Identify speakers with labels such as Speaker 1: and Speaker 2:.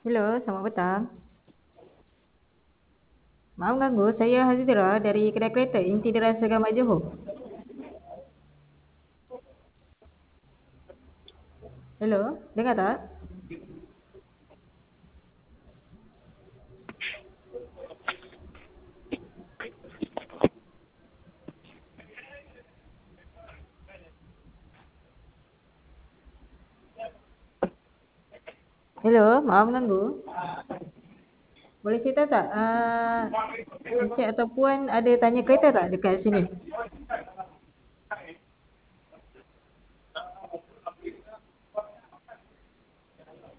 Speaker 1: Hello, selamat petang. Maaf ganggu, saya Hazira dari kedai kereta Inti Dara Segamat Johor. Hello, dengar tak? Hello, maaf ganggu. Boleh cerita tak? Encik atau puan ada tanya kereta tak dekat sini?